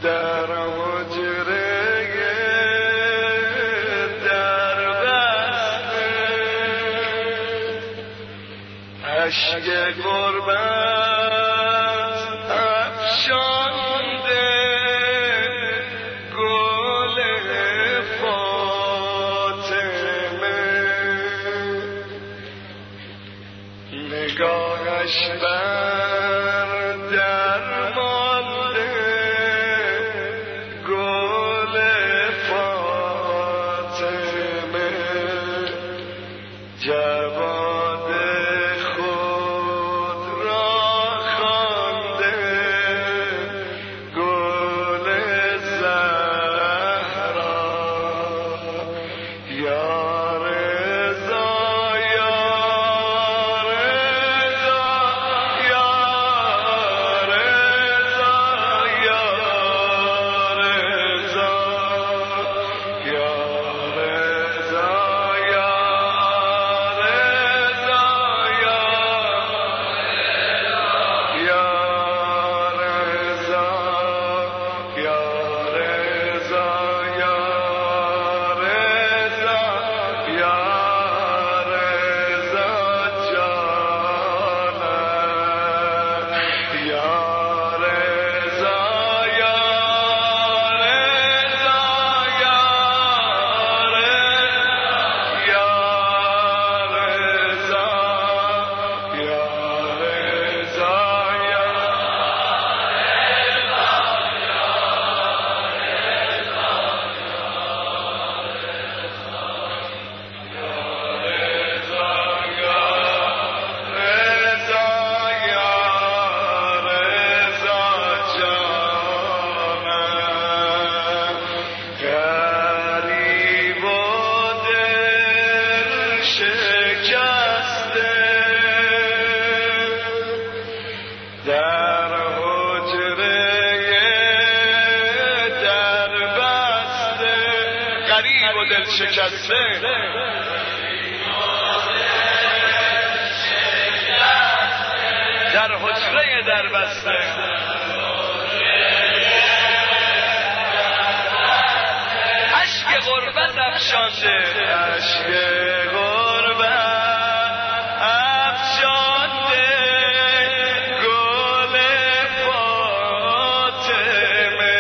در حجره در بسته اشک غربت افشانده گل فاطمه نگاهش بر در مانده گل فاطمه جواد خود را خوانده گل زهرا یا شکسته در حجره در بسته اشک غربت افشانده اشک غربت افشانده گل فاطمه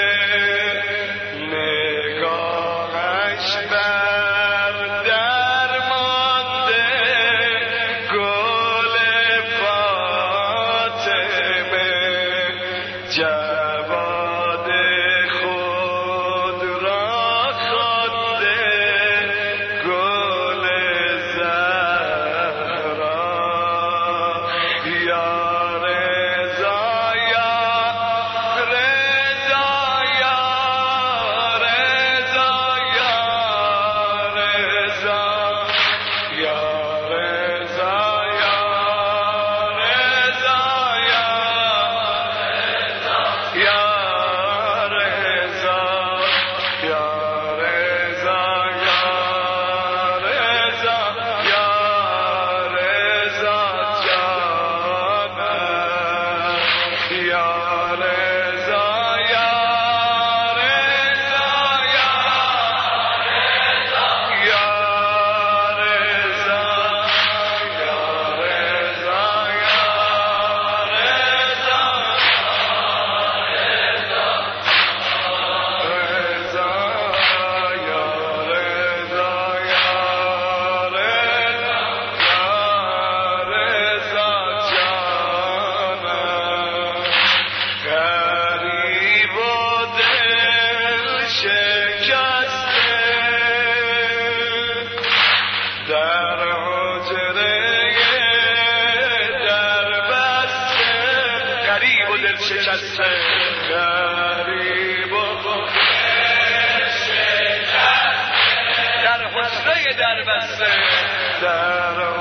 نگاهش بر در مانده گل فاطمه جواد خود را خوانده گل زهرا یا رضا یا رضا یا رضا یا رضا یا رضا یا رضا یا رضا یا رضا یا رضا یا رضا جانم یا رضا یا رضا یا رضا یا رضا شکسته غریب و شکسته در حجره در بسته در